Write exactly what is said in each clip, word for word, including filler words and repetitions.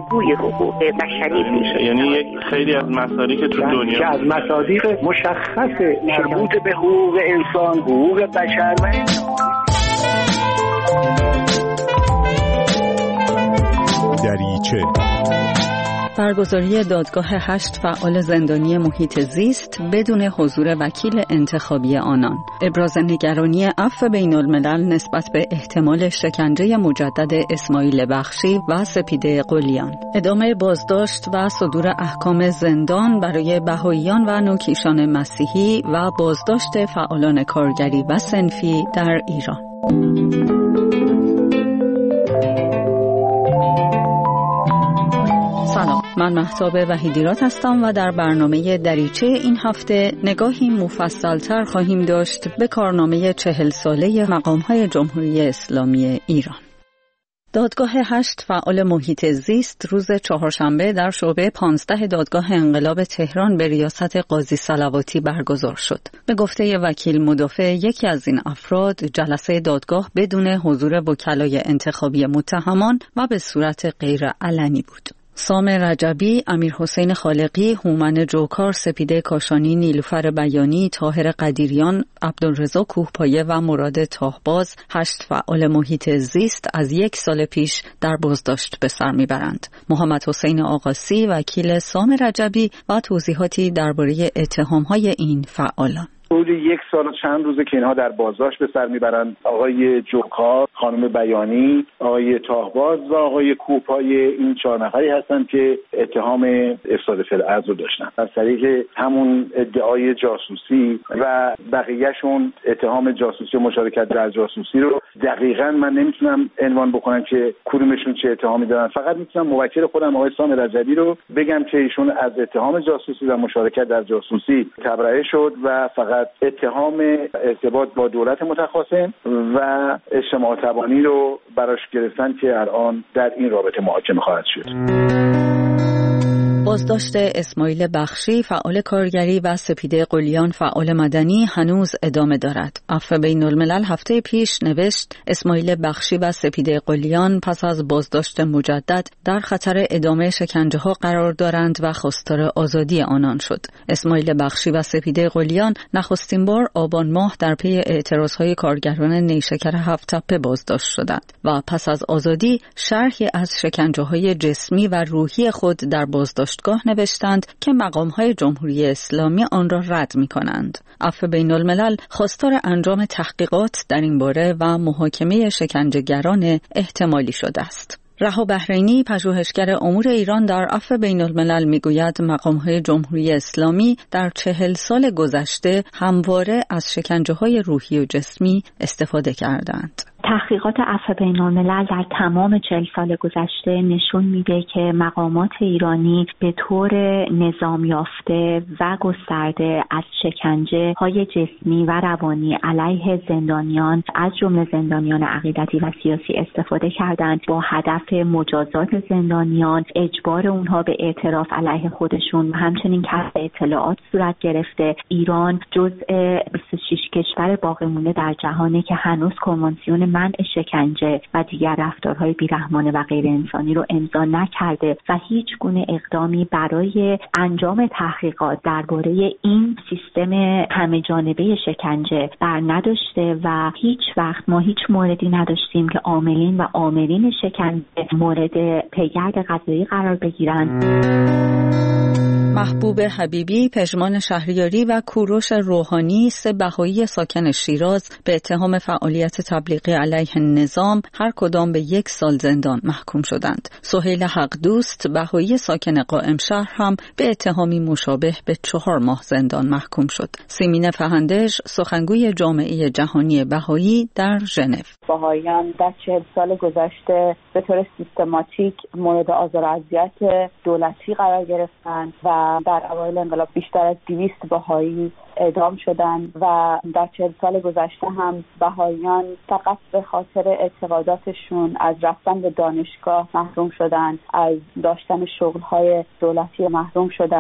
بازگوی حقوق بشری میشه. یعنی خیلی از مصادیق تو دنیا از مصادیق مشخص مربوط به حقوق انسان، حقوق بشر و دریچه برگزاری دادگاه هشت فعال زندانی محیط زیست بدون حضور وکیل انتخابی آنان. ابراز نگرانی عفو بین الملل نسبت به احتمال شکنجه مجدد اسماعیل بخشی و سپیده قلیان. ادامه بازداشت و صدور احکام زندان برای بهائیان و نوکیشان مسیحی و بازداشت فعالان کارگری و صنفی در ایران. سلام، من مهتاب وحیدیرات هستم و در برنامه دریچه این هفته نگاهی مفصل‌تر خواهیم داشت به کارنامه چهل ساله مقام‌های جمهوری اسلامی ایران. دادگاه هشت فعال محیط زیست روز چهارشنبه در شعبه پانزده دادگاه انقلاب تهران به ریاست قاضی صلواتی برگزار شد. به گفته وکیل مدافع یکی از این افراد، جلسه دادگاه بدون حضور وکلای انتخابی متهمان و به صورت غیر علنی بود. سام رجبی، امیر حسین خالقی، هومن جوکار، سپیده کاشانی، نیلوفر بیانی، طاهر قدیریان، عبدالرضا کوهپایه و مراد تاهباز، هشت فعال محیط زیست از یک سال پیش در بازداشت به سر میبرند. محمد حسین آقاسی، وکیل سام رجبی و توضیحاتی درباره اتهام‌های این فعالان. حدود یک سال و چند روزه که اینها در بازداشت به سر میبرند. آقای جوکار، خانم بیانی، آقای تاهباز و آقای کوپای، این چهار نفری هستند که اتهام افساد فی‌الارض رو داشتن از طریق همون ادعای جاسوسی و بقیه‌شون اتهام جاسوسی و مشارکت در جاسوسی رو دقیقاً من نمیتونم عنوان بکنم که کدومشون چه اتهامی دارن. فقط میتونم موکل خودم آقای سام رجبی رو بگم که ایشون از اتهام جاسوسی و مشارکت در جاسوسی تبرئه شد و فقط اتهام ارتباط با دولت متخاصم و اجتماع تبانی رو براش گرفتن که الان در این رابطه محاکمه خواهد شد. بازداشت اسماعیل بخشی فعال کارگری و سپیده قلیان فعال مدنی هنوز ادامه دارد. عفو بین الملل هفته پیش نوشت اسماعیل بخشی و سپیده قلیان پس از بازداشت مجدد در خطر ادامه شکنجه ها قرار دارند و خواستار آزادی آنان شد. اسماعیل بخشی و سپیده قلیان نخستین بار آبان ماه در پی اعتراضهای کارگران نیشکر هفت تپه بازداشت شدند و پس از آزادی شرحی از شکنجه های جسمی و روحی خود در بازداشت گاه نوشتند که مقام‌های جمهوری اسلامی آن را رد می‌کنند. عفو بین الملل خواستار انجام تحقیقات در این باره و محاکمه شکنجه‌گران احتمالی شده است. رها بحرینی، پژوهشگر امور ایران در عفو بین الملل میگوید مقام‌های جمهوری اسلامی در چهل سال گذشته همواره از شکنجه‌های روحی و جسمی استفاده کردند. تحقیقات عفو بین الملل در تمام چهل سال گذشته نشون میده که مقامات ایرانی به طور نظام یافته و گسترده از شکنجه های جسمی و روانی علیه زندانیان از جمله زندانیان عقیدتی و سیاسی استفاده کردند با هدف مجازات زندانیان، اجبار اونها به اعتراف علیه خودشون و همچنین کسب اطلاعات صورت گرفته. ایران جزء بیست و شش کشور باقی مونده در جهانی که هنوز کنوانسیون منع شکنجه و دیگر رفتارهای بیرحمانه و غیر انسانی رو امضا نکرده و هیچ گونه اقدامی برای انجام تحقیقات درباره این سیستم همه جانبه شکنجه بر نداشته و هیچ وقت ما هیچ موردی نداشتیم که عاملین و آمرین شکنجه مورد پیگرد قضایی قرار بگیرند. محبوب حبیبی، پژمان شهریاری و کوروش روحانی، سه بهایی ساکن شیراز به اتهام فعالیت تبلیغی علیه نظام هر کدام به یک سال زندان محکوم شدند. سهیل حق دوست، بهایی ساکن قائم شهر هم به اتهامی مشابه به چهار ماه زندان محکوم شد. سیمین فهندش، سخنگوی جامعه جهانی بهایی در ژنو: بهاییان در چهل سال گذشته به طور سیستماتیک مورد آزار و اذیت دولتی قرار گرفتند و در اوایل انقلاب بیشتر از دویست بهایی اعدام شدند و در چهل سال گذشته هم بهاییان فقط به خاطر اعتقاداتشون از رفتن به دانشگاه محروم شدند، از داشتن شغل‌های دولتی محروم شدند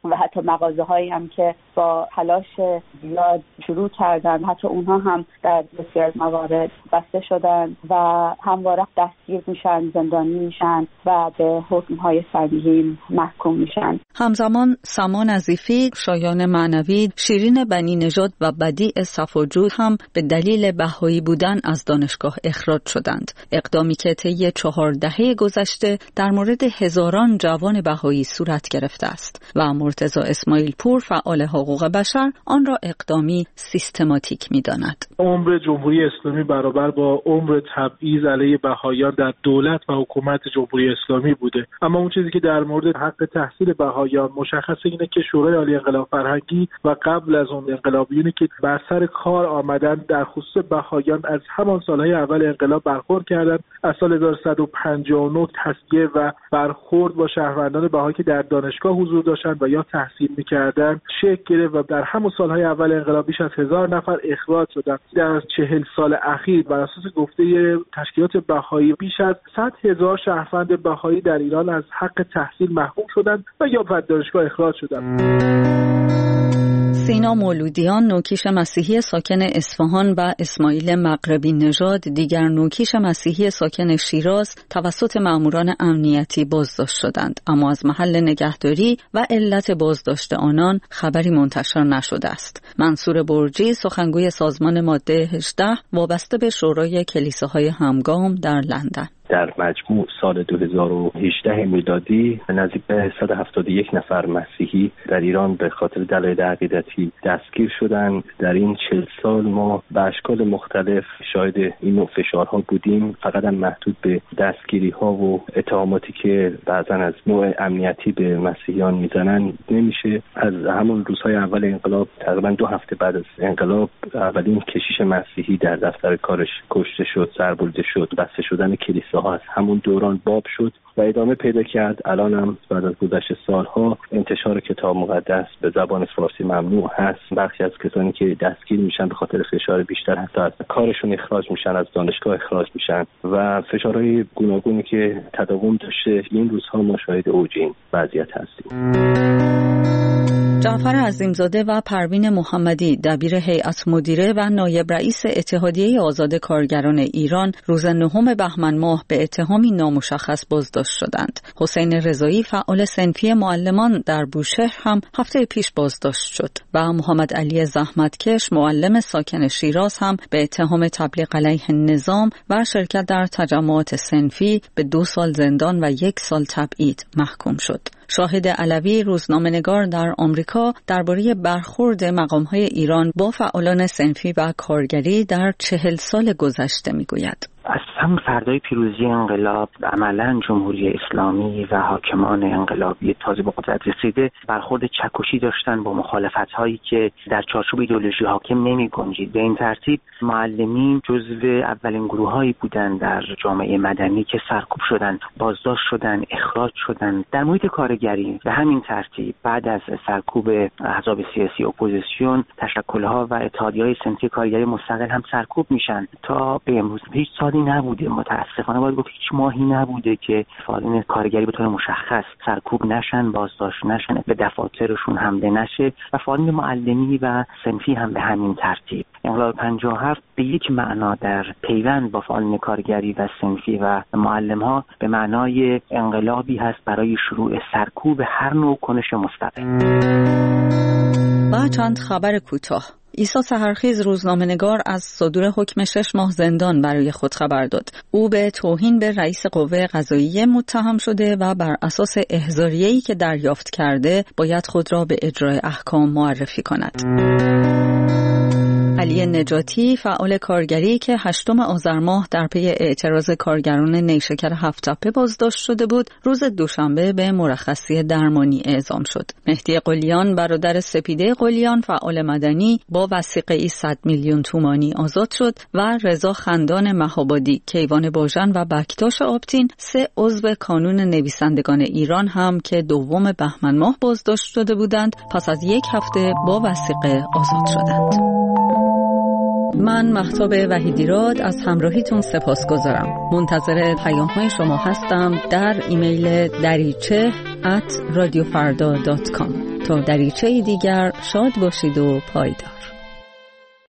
و حتی مغازه هایی هم که با تلاش زیاد شروع کردن، حتی اونها هم در بسیار از موارد بسته شدن و همواره دستگیر میشن، زندانی میشن و به حکم های سنگین محکوم میشن. همزمان سما نظیفی، شایان معنوی، شیرین بنی نژاد و بدیع صفوجود هم به دلیل بهایی بودن از دانشگاه اخراج شدند. اقدامی که طی چهار دهه گذشته در مورد هزاران جوان بهایی صورت گرفته است و مرتضی اسماعیل پور، فعال حقوق بشر، آن را اقدامی سیستماتیک می‌داند. عمر جمهوری اسلامی برابر با عمر تبعیض علیه بهاییان در دولت و حکومت جمهوری اسلامی بوده. اما اون چیزی که در مورد حق تحصیل بهاییان مشخصه اینه که شورای عالی انقلاب فرهنگی و قبل از اون انقلابیونی که بر سر کار آمدن در خصوص بهاییان از همان سالهای اول انقلاب برخورد کردند. از سال هزار و سیصد و پنجاه و نه تصفیه و برخورد با شهروندان بهایی که در دانشگاه حضور داشتند و یا تحصیل می‌کردند شکل گرفت و در همون سالهای اول انقلاب بیش از هزار نفر اخراج شدند. در چهل سال اخیر بر اساس گفته تشکیلات بهایی بیش از صد هزار شهروند بهایی در ایران از حق تحصیل محروم شدند و یا از دانشگاه اخراج شدند. سینا مولودیان، نوکیش مسیحی ساکن اصفهان، و اسماعیل مغربی نژاد، دیگر نوکیش مسیحی ساکن شیراز، توسط ماموران امنیتی بازداشت شدند، اما از محل نگهداری و علت بازداشت آنان خبری منتشر نشده است. منصور برجی، سخنگوی سازمان ماده هجده وابسته به شورای کلیساهای همگام در لندن: در مجموع سال دو هزار و هجده میلادی نزدیک به صد و هفتاد و یک نفر مسیحی در ایران به خاطر دلایل عقیدتی دستگیر شدند. در این چهل سال ما به اشکال مختلف شاهد این نوع فشارها بودیم، فقط هم محدود به دستگیری ها و اتهاماتی که بعضا از نوع امنیتی به مسیحیان میزنن نمیشه. از همون روزهای اول انقلاب، تقریبا دو هفته بعد از انقلاب، اولین کشیش مسیحی در دفتر کارش کشته شد، سربریده شد. بسته شدن کلیسا از همون دوران باب شد و ادامه پیدا کرد. الان هم بعد از گذشت سالها انتشار کتاب مقدس به زبان فارسی ممنوع هست. برخی از کسانی که دستگیر میشن به خاطر فشار بیشتر حتی از کارشون اخراج میشن، از دانشگاه اخراج میشن و فشارهای گوناگونی که تداوم داشته. این روزها ما شاهد اوج این وضعیت هستیم. جعفر عظیمزاده و پروین محمدی، دبیر هیئت مدیره و نایب رئیس اتحادیه آزاد کارگران ایران، روز نهم بهمن ماه به اتهامی نامشخص بازداشت شدند. حسین رضایی، فعال صنفی معلمان در بوشهر، هم هفته پیش بازداشت شد و محمد علی زحمتکش، معلم ساکن شیراز، هم به اتهام تبلیغ علیه نظام و شرکت در تجمعات صنفی به دو سال زندان و یک سال تبعید محکوم شد. شاهد علوی، روزنامه‌نگار در آمریکا، درباره برخورد مقام‌های ایران با فعالان صنفی و کارگری در چهل سال گذشته می‌گوید: از همون فردای پیروزی انقلاب عملاً جمهوری اسلامی و حاکمان انقلابی تازه به قدرت رسیده برخورد چکشی داشتن با مخالفت‌هایی که در چارچوب ایدئولوژی حاکم نمی‌گنجید. به این ترتیب معلمین جزو اولین گروه‌هایی بودند در جامعه مدنی که سرکوب شدند، بازداشت شدند، اخراج شدند. در محیط کارگری به همین ترتیب بعد از سرکوب احزاب سیاسی اپوزیسیون، تشکل‌ها و اتحادیه‌های صنفی کارگری مستقل هم سرکوب میشن تا به امروز. هیچ سالی نبوده، متاسفانه باید گفت هیچ ماهی نبوده که فعالین کارگری به طور مشخص سرکوب نشن، بازداشت نشن، به دفاترشون حمله نشه و فعالین معلمی و صنفی هم به همین ترتیب. انقلاب پنجاه و هفت به یک معنا در پیوند با فعالین کارگری و صنفی و معلم‌ها به معنای انقلابی هست برای شروع سرکوب هر نوع کنش مستقل. با چند خبر کوتاه: عیسی سحرخیز، روزنامه‌نگار، از صدور حکم شش ماه زندان برای خود خبر داد. او به توهین به رئیس قوه قضاییه متهم شده و بر اساس احضاریه‌ای که دریافت کرده باید خود را به اجرای احکام معرفی کند. علی نجاتی، فعال کارگری که هشتم آذر ماه در پی اعتراض کارگران نیشکر هفت‌تپه بازداشت شده بود، روز دوشنبه به مرخصی درمانی اعزام شد. مهدی قلیان، برادر سپیده قلیان، فعال مدنی، با وثیقه‌ای صد میلیون تومانی آزاد شد و رضا خندان مهابادی، کیوان باژن و بکتاش آبتین، سه عضو کانون نویسندگان ایران، هم که دوم بهمن ماه بازداشت شده بودند، پس از یک هفته با وثیقه آزاد شدند. من مهتاب وحیدیراد از همراهیتون سپاسگزارم. منتظر پیام‌های شما هستم در ایمیل دریچه ات رادیو فردا دات کام. تا دریچه دیگر شاد باشید و پایدار.